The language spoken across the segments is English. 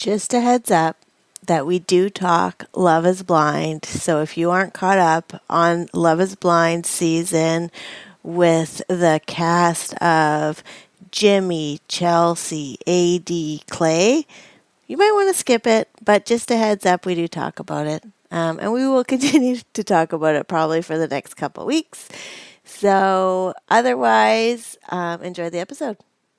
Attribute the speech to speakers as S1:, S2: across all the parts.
S1: Just a heads up that we do talk Love is Blind. So if you aren't caught up on Love is Blind season with the cast of Jimmy, Chelsea, AD, Clay, you might want to skip it. But just a heads up, we do talk about it. And we will continue to talk about it probably for the next couple weeks. So otherwise, enjoy the episode.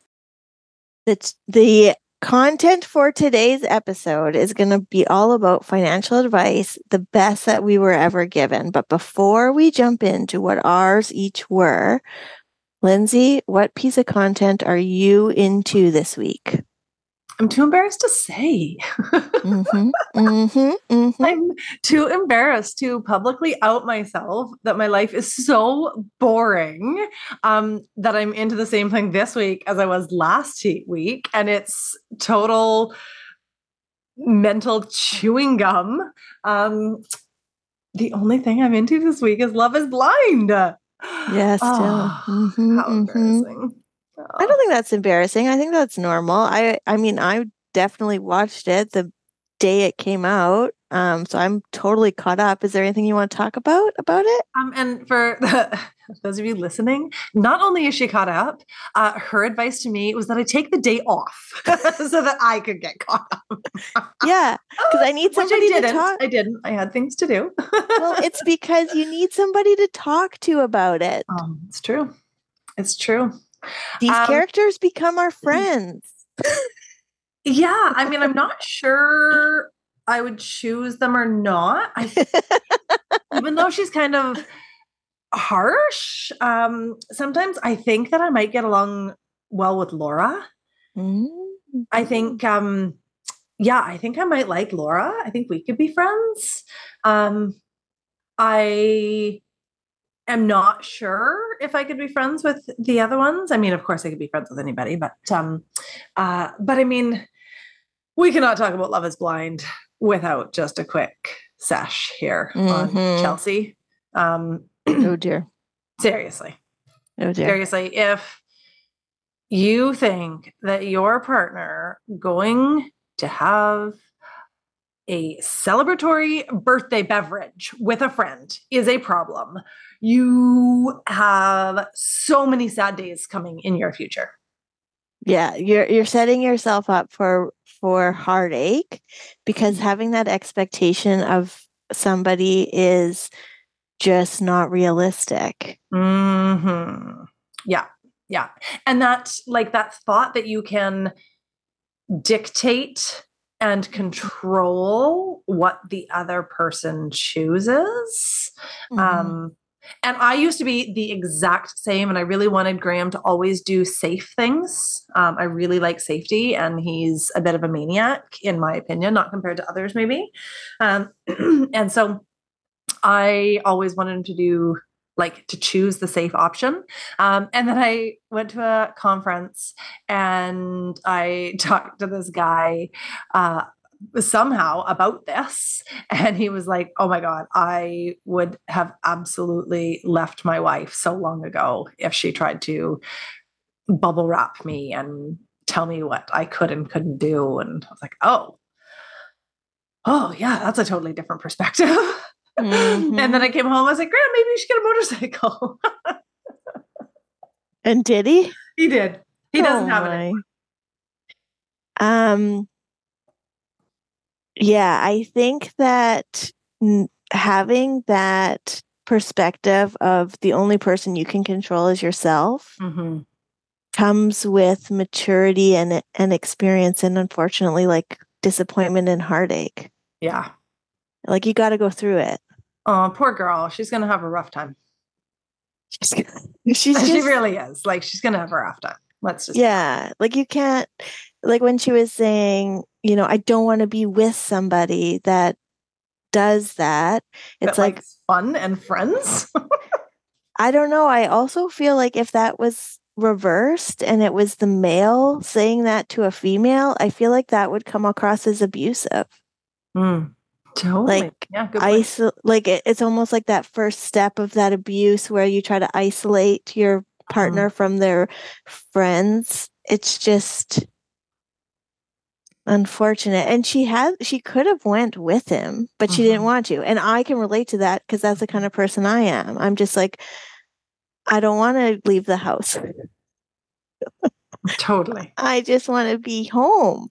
S1: The content for today's episode is going to be all about financial advice, the best that we were ever given. But before we jump into what ours each were, Lindsay, what piece of content are you into this week?
S2: I'm too embarrassed to say. I'm too embarrassed to publicly out myself that my life is so boring that I'm into the same thing this week as I was last week. And it's total mental chewing gum. The only thing I'm into this week is Love is Blind.
S1: Yes, still.
S2: How embarrassing.
S1: I don't think that's embarrassing. I think that's normal. I mean, I definitely watched it the day it came out. So I'm totally caught up. Is there anything you want to talk about it?
S2: And for those of you listening, not only is she caught up, her advice to me was that I take the day off so that I could get caught up.
S1: Yeah, because I need somebody to talk.
S2: I didn't. I had things to do.
S1: Well, it's because you need somebody to talk to about it.
S2: It's true. It's true.
S1: These characters become our friends.
S2: Yeah, I mean, I'm not sure I would choose them or not. Even though she's kind of harsh, sometimes I think that I might get along well with Laura.
S1: Mm-hmm.
S2: I think, I think I might like Laura. I think we could be friends. I am not sure if I could be friends with the other ones. I mean, of course I could be friends with anybody, but I mean, we cannot talk about Love is Blind without just a quick sesh here on Chelsea.
S1: Oh dear.
S2: Seriously.
S1: Oh dear.
S2: Seriously, if you think that your partner going to have a celebratory birthday beverage with a friend is a problem, you have so many sad days coming in your future.
S1: Yeah, you're setting yourself up for heartache because having that expectation of somebody is just not realistic.
S2: Mm-hmm. Yeah. Yeah. And that's like that thought that you can dictate and control what the other person chooses. And I used to be the exact same, and I really wanted Graham to always do safe things. I really like safety, and he's a bit of a maniac, in my opinion, not compared to others, maybe. And so I always wanted him to do to choose the safe option. And then I went to a conference and I talked to this guy somehow about this. And he was like, oh my God, I would have absolutely left my wife so long ago if she tried to bubble wrap me and tell me what I could and couldn't do. And I was like, oh yeah, that's a totally different perspective. And then I came home, I was like, Graham, maybe you should get a motorcycle.
S1: And did he?
S2: He did. He doesn't have it anymore.
S1: Yeah, I think that having that perspective of the only person you can control is yourself comes with maturity and experience, and unfortunately, disappointment and heartache.
S2: Yeah.
S1: You got to go through it.
S2: Oh, poor girl. She's going to have a rough time.
S1: She
S2: really is. She's going to have a rough time. Let's just.
S1: Yeah. You can't, when she was saying, I don't want to be with somebody that does that. It's
S2: fun and friends.
S1: I don't know. I also feel like if that was reversed and it was the male saying that to a female, I feel like that would come across as abusive.
S2: Totally.
S1: It's almost like that first step of that abuse where you try to isolate your partner from their friends. It's just, I unfortunate. And she could have went with him, but she didn't want to. And I can relate to that because that's the kind of person I am. I'm just like, I don't want to leave the house.
S2: Totally.
S1: I just want to be home.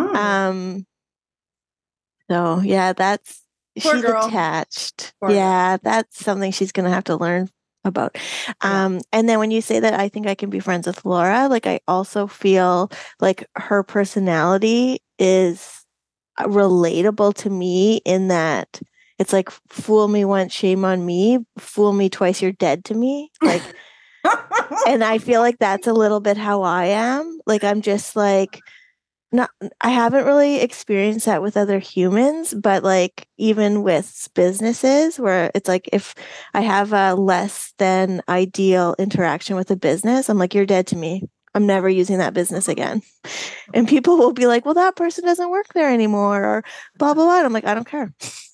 S1: So yeah,
S2: Poor
S1: she's
S2: girl.
S1: attached.
S2: Poor
S1: yeah, that's something she's going to have to learn about. And then when you say that, I think I can be friends with Laura. Like, I also feel like her personality is relatable to me in that it's like, fool me once, shame on me. Fool me twice, you're dead to me. Like, and I feel like that's a little bit how I am. Like, I'm just like, not, I haven't really experienced that with other humans, but like even with businesses where it's like, if I have a less than ideal interaction with a business, I'm like, you're dead to me. I'm never using that business again. And people will be like, well, that person doesn't work there anymore, or blah, blah, blah. And I'm like, I don't care.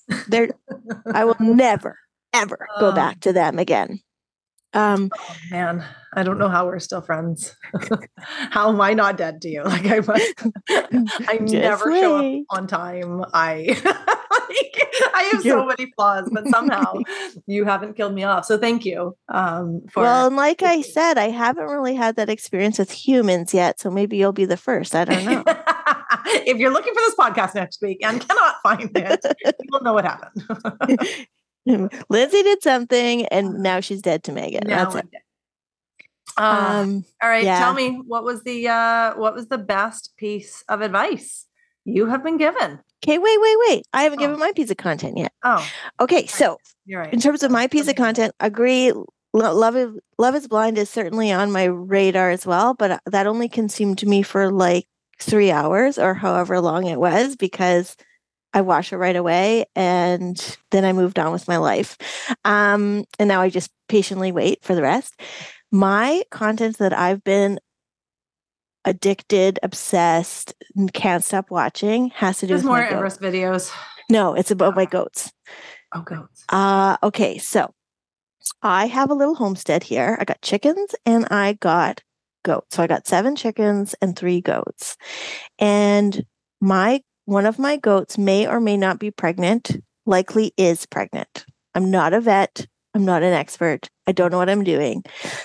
S1: I will never, ever go back to them again.
S2: Oh man, I don't know how we're still friends. How am I not dead to you? Like, I never show up on time. I have so many flaws, but somehow you haven't killed me off. So thank you.
S1: Well, and like I said, I haven't really had that experience with humans yet. So maybe you'll be the first. I don't know.
S2: If you're looking for this podcast next week and cannot find it, you'll know what happened.
S1: Lindsay did something and now she's dead to Megan. That's it.
S2: All right. Yeah. Tell me, what was the best piece of advice you have been given?
S1: Okay, wait. I haven't given my piece of content yet.
S2: Oh.
S1: Okay, so
S2: you're right.
S1: In terms of my piece of content, agree. Love is Blind is certainly on my radar as well, but that only consumed me for like 3 hours or however long it was, because I watched it right away and then I moved on with my life. And now I just patiently wait for the rest. My content that I've been addicted, obsessed, and can't stop watching has to do with
S2: more
S1: my
S2: Everest videos.
S1: No, it's about my goats.
S2: Oh, goats.
S1: Okay, so I have a little homestead here. I got chickens and I got goats. So I got 7 chickens and 3 goats. And one of my goats may or may not be pregnant, likely is pregnant. I'm not a vet. I'm not an expert. I don't know what I'm doing.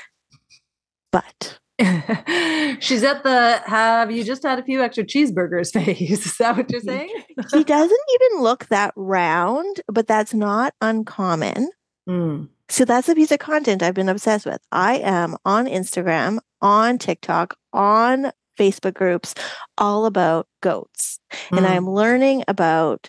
S1: But
S2: she's at the have you just had a few extra cheeseburgers phase. Is that what you're saying?
S1: He doesn't even look that round, but that's not uncommon. So that's a piece of content I've been obsessed with. I am on Instagram, on TikTok, on Facebook groups, all about goats. And I'm learning about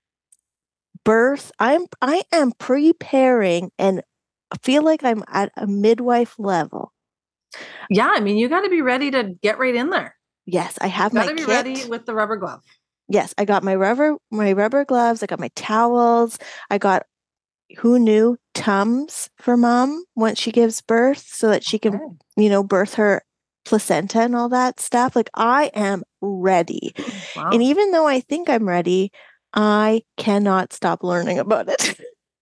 S1: birth. I am preparing and feel like I'm at a midwife level.
S2: Yeah, I mean, you got to be ready to get right in there.
S1: Yes, I have my kit.
S2: Got to be ready with the rubber glove.
S1: Yes, I got my rubber gloves. I got my towels. I got, who knew, Tums for mom once she gives birth so that she can, birth her placenta and all that stuff. Like, I am ready. Wow. And even though I think I'm ready, I cannot stop learning about it.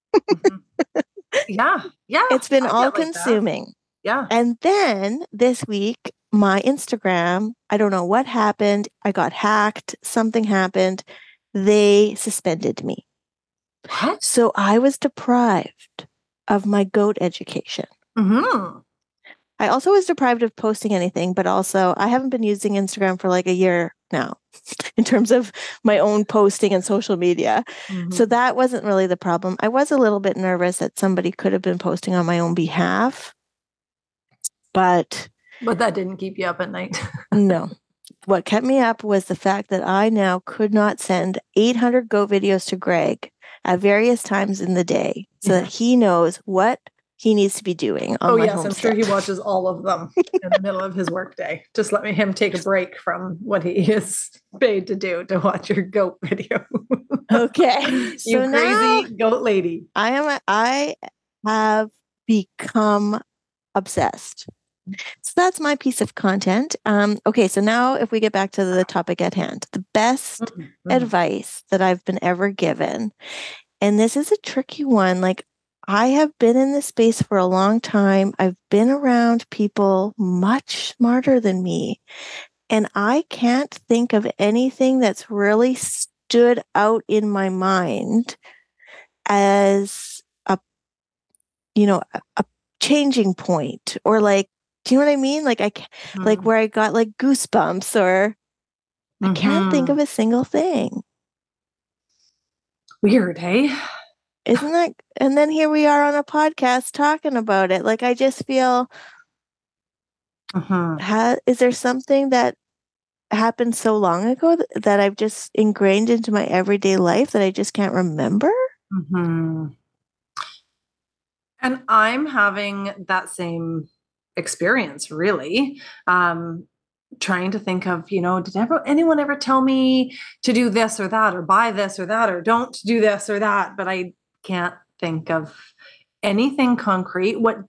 S2: Yeah.
S1: It's been all consuming.
S2: Yeah.
S1: And then this week, my Instagram, I don't know what happened. I got hacked. Something happened. They suspended me.
S2: What?
S1: So I was deprived of my goat education. I also was deprived of posting anything, but also I haven't been using Instagram for like a year now in terms of my own posting and social media. So that wasn't really the problem. I was a little bit nervous that somebody could have been posting on my own behalf. But
S2: that didn't keep you up at night.
S1: No. What kept me up was the fact that I now could not send 800 goat videos to Greg at various times in the day so that he knows what he needs to be doing on my homestead.
S2: I'm sure he watches all of them in the middle of his workday. Just let him take a break from what he is paid to do to watch your goat video.
S1: Okay.
S2: You crazy goat lady.
S1: I have become obsessed. So that's my piece of content. Okay, so now if we get back to the topic at hand, the best advice that I've been ever given, and this is a tricky one. Like, I have been in this space for a long time. I've been around people much smarter than me. And I can't think of anything that's really stood out in my mind as a changing point, or like, do you know what I mean? Like like where I got like goosebumps, or I can't think of a single thing.
S2: Weird, hey?
S1: Isn't that? And then here we are on a podcast talking about it. Like, I just feel, is there something that happened so long ago that I've just ingrained into my everyday life that I just can't remember?
S2: And I'm having that same experience, really. Trying to think of, did anyone ever tell me to do this or that, or buy this or that, or don't do this or that? But I can't think of anything concrete. What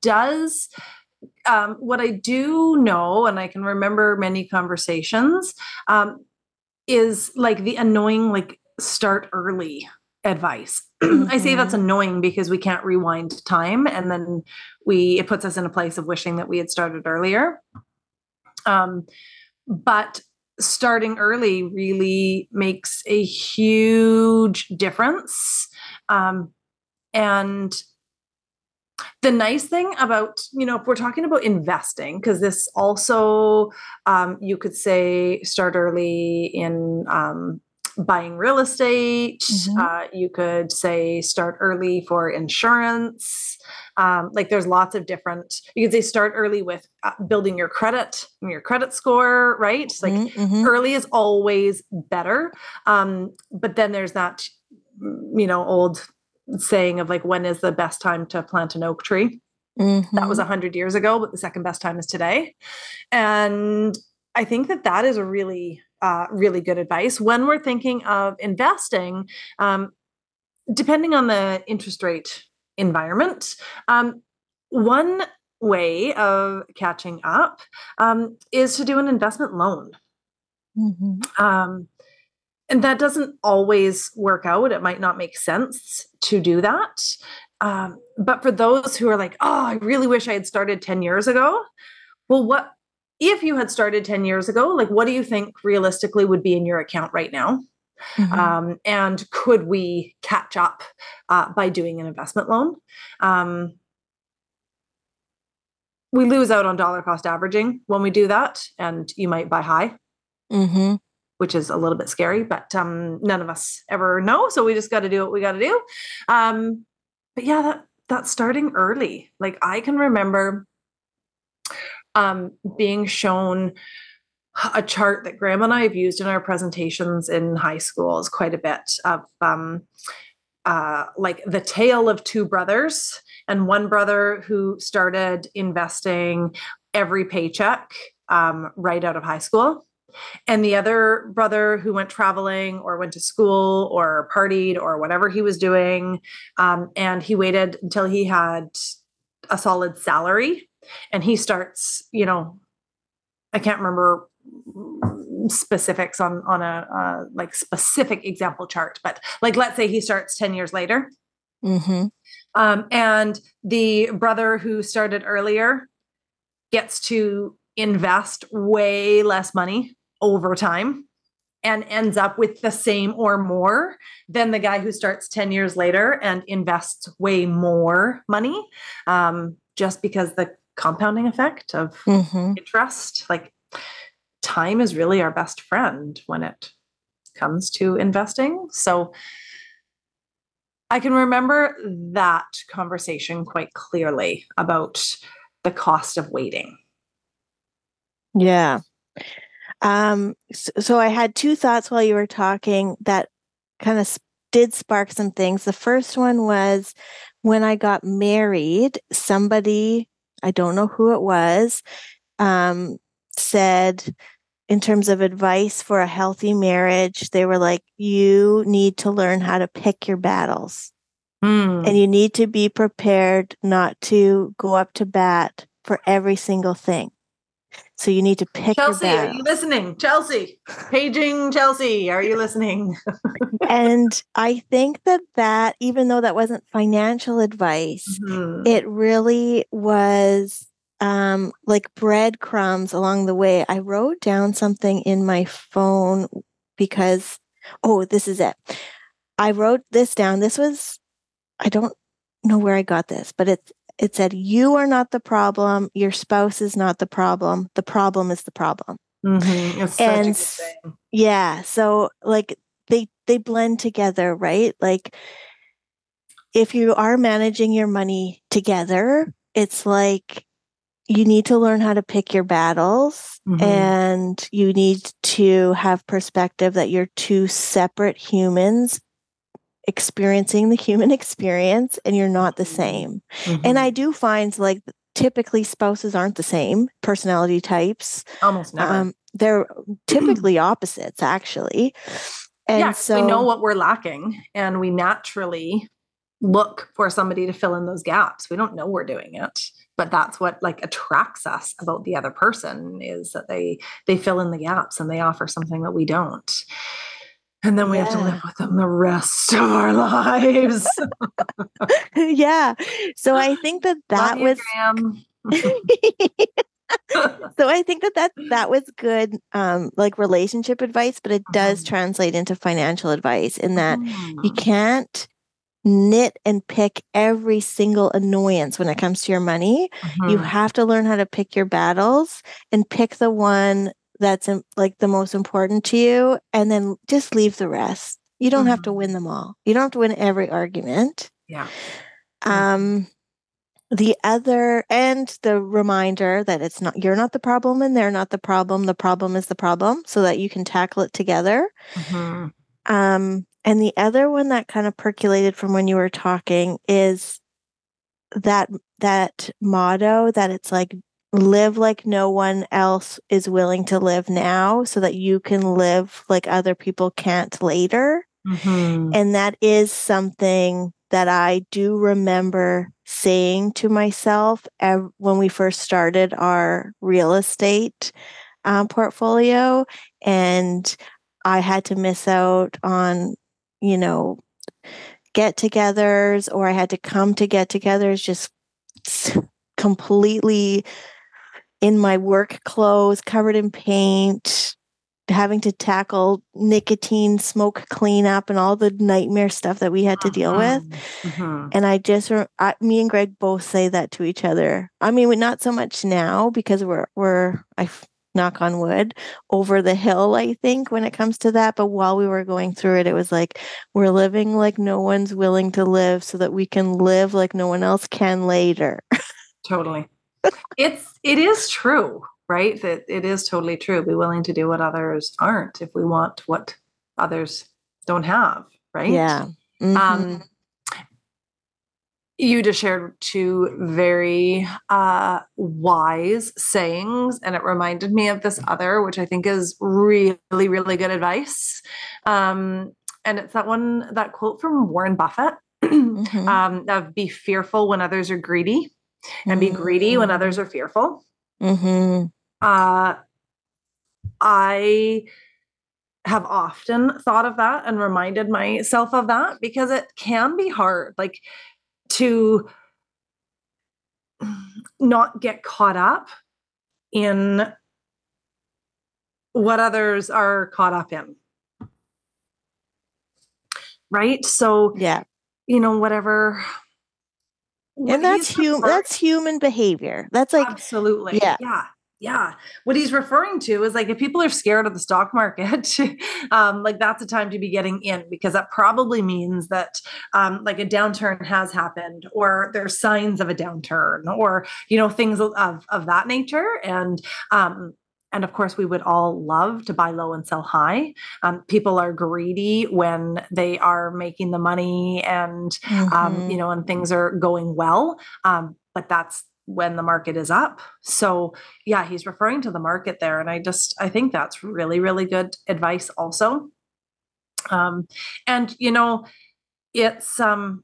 S2: I do know, and I can remember many conversations, is like the annoying, like, start early advice. I say that's annoying because we can't rewind time, and then it puts us in a place of wishing that we had started earlier. But starting early really makes a huge difference. And the nice thing about, if we're talking about investing, because this also, you could say start early in buying real estate. You could say start early for insurance. Like, there's lots of different, you could say start early with building your credit and your credit score, right? Like, early is always better. But then there's that, old saying of like, when is the best time to plant an oak tree? That was 100 years ago, but the second best time is today. And I think that is a really, really good advice when we're thinking of investing, depending on the interest rate environment. One way of catching up is to do an investment loan. And that doesn't always work out. It might not make sense to do that. But for those who are like, oh, I really wish I had started 10 years ago. Well, what if you had started 10 years ago? Like, what do you think realistically would be in your account right now? And could we catch up by doing an investment loan? We lose out on dollar cost averaging when we do that, and you might buy high. Which is a little bit scary, but none of us ever know. So we just got to do what we got to do. But yeah, that's starting early. Like, I can remember being shown a chart that Graham and I have used in our presentations in high schools quite a bit, of like the tale of two brothers, and one brother who started investing every paycheck right out of high school. And the other brother who went traveling or went to school or partied or whatever he was doing. And he waited until he had a solid salary, and he starts, I can't remember specifics on a like specific example chart, but like, let's say he starts 10 years later. And the brother who started earlier gets to invest way less money over time and ends up with the same or more than the guy who starts 10 years later and invests way more money, just because the compounding effect of interest. Like, time is really our best friend when it comes to investing. So I can remember that conversation quite clearly about the cost of waiting.
S1: Yeah. So I had two thoughts while you were talking that kind of did spark some things. The first one was when I got married, somebody, I don't know who it was, said, in terms of advice for a healthy marriage, they were like, you need to learn how to pick your battles. And you need to be prepared not to go up to bat for every single thing. So you need to pick
S2: Chelsea,
S1: your battles.
S2: are you listening? Chelsea, paging Chelsea, are you listening?
S1: And I think that even though that wasn't financial advice, it really was like breadcrumbs along the way. I wrote down something in my phone because, oh, this is it. I wrote this down. This was, I don't know where I got this, but it said, you are not the problem. Your spouse is not the problem. The problem is the problem.
S2: It's such a good thing.
S1: Yeah. So like they blend together, right? Like if you are managing your money together, it's like you need to learn how to pick your battles and you need to have perspective that you're two separate humans experiencing the human experience and you're not the same. And I do find like typically spouses aren't the same personality types.
S2: Almost never.
S1: They're typically opposites, actually. And so
S2: we know what we're lacking and we naturally look for somebody to fill in those gaps. We don't know we're doing it, but that's what like attracts us about the other person is that they fill in the gaps and they offer something that we don't. And then we have to live with them the rest of our lives.
S1: Yeah. So I think that was so I think that was good like relationship advice, but it does translate into financial advice in that you can't knit and pick every single annoyance when it comes to your money. You have to learn how to pick your battles and pick the one that's like the most important to you and then just leave the rest. You don't have to win them all. You don't have to win every argument.
S2: Yeah.
S1: The other and the reminder that it's not you're not the problem and they're not the problem. The problem is the problem so that you can tackle it together. And the other one that kind of percolated from when you were talking is that motto that it's like live like no one else is willing to live now so that you can live like other people can't later. And that is something that I do remember saying to myself when we first started our real estate portfolio. And I had to miss out on, get-togethers, or I had to come to get-togethers just completely in my work clothes, covered in paint, having to tackle nicotine, smoke cleanup, and all the nightmare stuff that we had to deal with. And me and Greg both say that to each other. I mean, not so much now because we're knock on wood, over the hill, I think, when it comes to that. But while we were going through it, it was like, we're living like no one's willing to live so that we can live like no one else can later.
S2: Totally. It is true, right? That it is totally true. Be willing to do what others aren't if we want what others don't have, right?
S1: Yeah.
S2: You just shared two very wise sayings, and it reminded me of this other, which I think is really, really good advice. And it's that quote from Warren Buffett of be fearful when others are greedy and be greedy when others are fearful. I have often thought of that and reminded myself of that because it can be hard, like to not get caught up in what others are caught up in. Right? So,
S1: yeah,
S2: whatever.
S1: And that's human behavior. That's like,
S2: absolutely. Yeah. What he's referring to is like, if people are scared of the stock market, like that's a time to be getting in, because that probably means that like a downturn has happened, or there's signs of a downturn, or, things of that nature. And of course, we would all love to buy low and sell high. People are greedy when they are making the money and, and things are going well. But that's when the market is up. So yeah, he's referring to the market there. And I think that's really, really good advice also. And it's,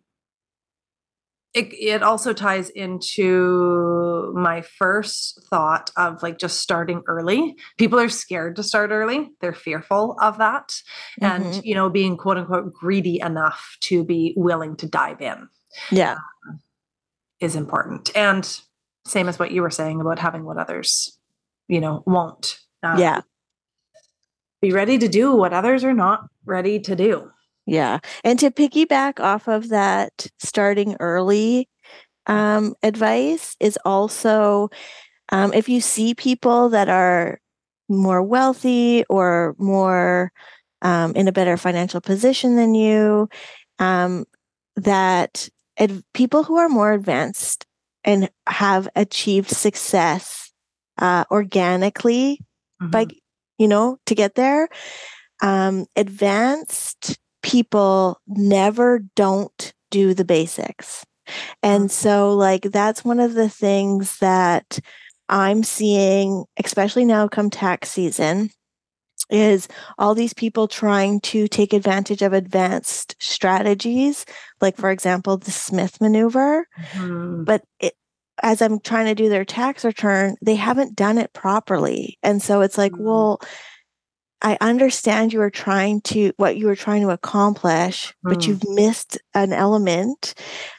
S2: it also ties into my first thought of like just starting early. People are scared to start early. They're fearful of that. And, being quote unquote greedy enough to be willing to dive in.
S1: Yeah.
S2: Is important. And Same as what you were saying about having what others, won't.
S1: Yeah.
S2: Be ready to do what others are not ready to do.
S1: Yeah. And to piggyback off of that starting early advice is also if you see people that are more wealthy or more in a better financial position than you, that people who are more advanced and have achieved success organically by, to get there, advanced people never don't do the basics. And so, like, that's one of the things that I'm seeing, especially now come tax season, is all these people trying to take advantage of advanced strategies, like, for example, the Smith maneuver. But as I'm trying to do their tax return, they haven't done it properly. And so it's like, well, I understand what you were trying to accomplish, but you've missed an element.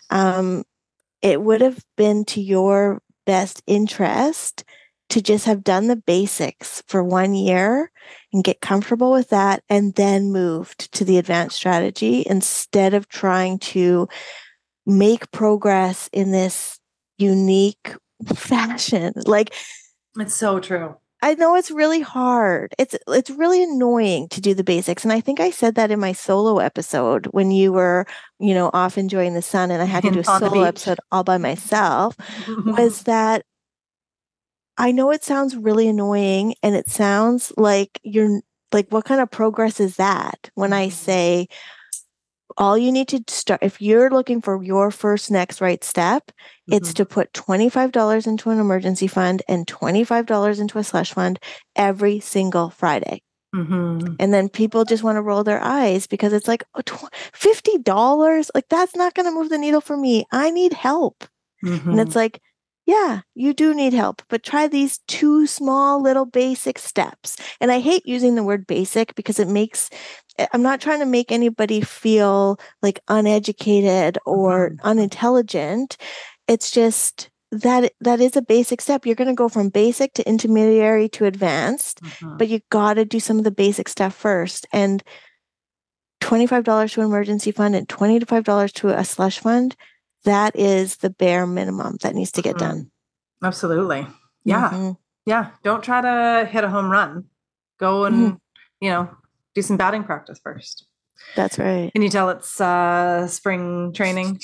S1: It would have been to your best interest to just have done the basics for 1 year and get comfortable with that and then moved to the advanced strategy instead of trying to make progress in this unique fashion. Like,
S2: it's so true.
S1: I know it's really hard. It's really annoying to do the basics. And I think I said that in my solo episode when you were, off enjoying the sun and I had to do a solo episode all by myself, was that I know it sounds really annoying and it sounds like you're like, what kind of progress is that? When I say all you need to start, if you're looking for your first next right step, it's to put $25 into an emergency fund and $25 into a slush fund every single Friday. And then people just want to roll their eyes because it's like, $50? Like, that's not going to move the needle for me. I need help. And it's like, yeah, you do need help, but try these 2 small little basic steps. And I hate using the word basic because I'm not trying to make anybody feel like uneducated or unintelligent. It's just that is a basic step. You're going to go from basic to intermediary to advanced, but you got to do some of the basic stuff first. And $25 to an emergency fund and $25 to a slush fund, that is the bare minimum that needs to get done.
S2: Absolutely. Yeah. Yeah. Don't try to hit a home run. Go and, do some batting practice first.
S1: That's right.
S2: Can you tell it's spring training?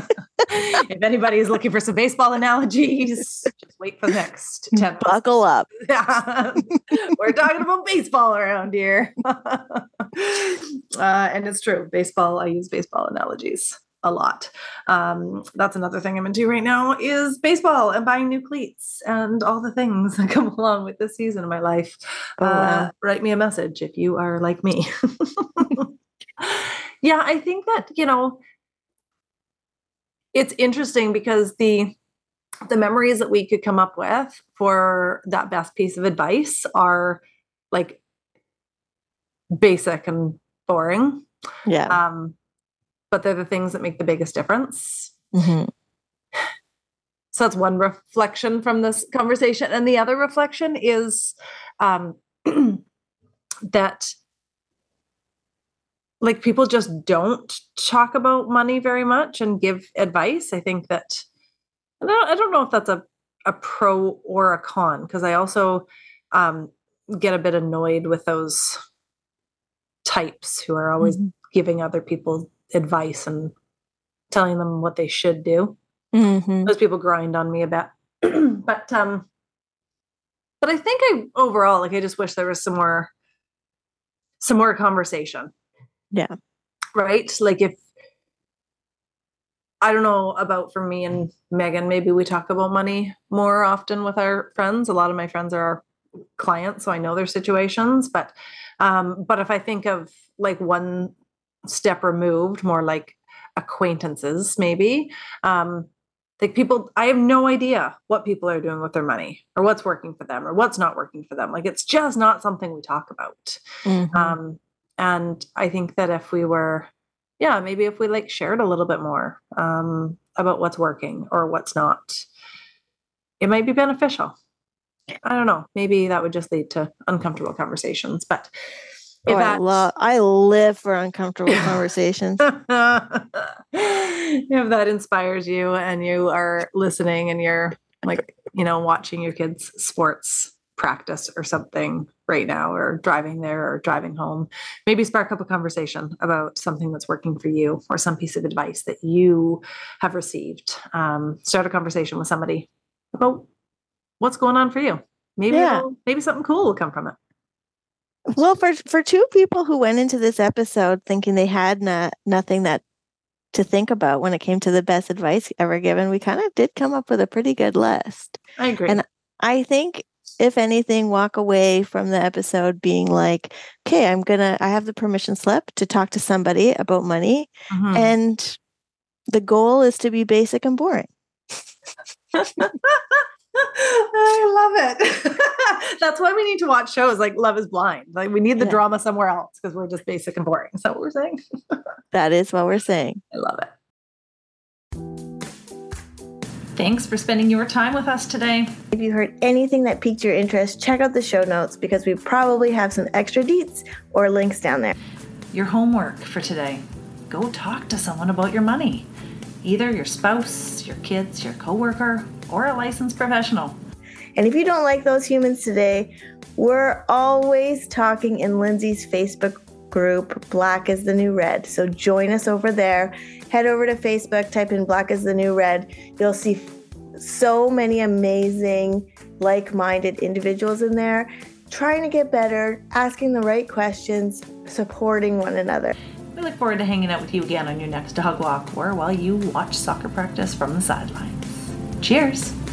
S2: If anybody is looking for some baseball analogies, just wait for the next 10 minutes.
S1: Buckle up.
S2: Yeah. We're talking about baseball around here. And it's true. Baseball, I use baseball analogies a lot. That's another thing I'm into right now is baseball and buying new cleats and all the things that come along with this season of my life. Wow. Write me a message if you are like me. Yeah, I think that, it's interesting because the memories that we could come up with for that best piece of advice are like basic and boring.
S1: Yeah.
S2: But they're the things that make the biggest difference. So that's one reflection from this conversation. And the other reflection is that like people just don't talk about money very much and give advice. I think that, I don't know if that's a pro or a con, because I also get a bit annoyed with those types who are always giving other people advice and telling them what they should do. Those people grind on me a bit. But I think overall, like, I just wish there was some more conversation.
S1: Yeah.
S2: Right? Like, if I don't know about for me and Megan, maybe we talk about money more often with our friends. A lot of my friends are our clients, so I know their situations. But if I think of like one step removed, more like acquaintances, maybe, like people, I have no idea what people are doing with their money or what's working for them or what's not working for them. Like, it's just not something we talk about. And I think that if we were, maybe if we like shared a little bit more about what's working or what's not, it might be beneficial. I don't know. Maybe that would just lead to uncomfortable conversations. But if
S1: I live for uncomfortable conversations.
S2: If that inspires you and you are listening and you're like, watching your kids' sports practice or something right now, or driving there or driving home, maybe spark up a conversation about something that's working for you or some piece of advice that you have received. Start a conversation with somebody about what's going on for you. Maybe something cool will come from it.
S1: Well, for two people who went into this episode thinking they had nothing to think about when it came to the best advice ever given, we kind of did come up with a pretty good list.
S2: I agree.
S1: And I think, if anything, walk away from the episode being like, okay, I have the permission slip to talk to somebody about money. Mm-hmm. And the goal is to be basic and boring.
S2: I love it. That's why we need to watch shows like Love is Blind. Like, we need the drama somewhere else because we're just basic and boring. Is that what we're saying?
S1: That is what we're saying.
S2: I love it. Thanks for spending your time with us today.
S1: If you heard anything that piqued your interest, check out the show notes because we probably have some extra deets or links down there.
S2: Your homework for today: go talk to someone about your money. Either your spouse, your kids, your coworker, or a licensed professional.
S1: And if you don't like those humans today, we're always talking in Lindsay's Facebook group, Black is the New Red. So join us over there. Head over to Facebook, type in Black is the New Red. You'll see so many amazing, like-minded individuals in there, trying to get better, asking the right questions, supporting one another.
S2: We look forward to hanging out with you again on your next dog walk or while you watch soccer practice from the sidelines. Cheers!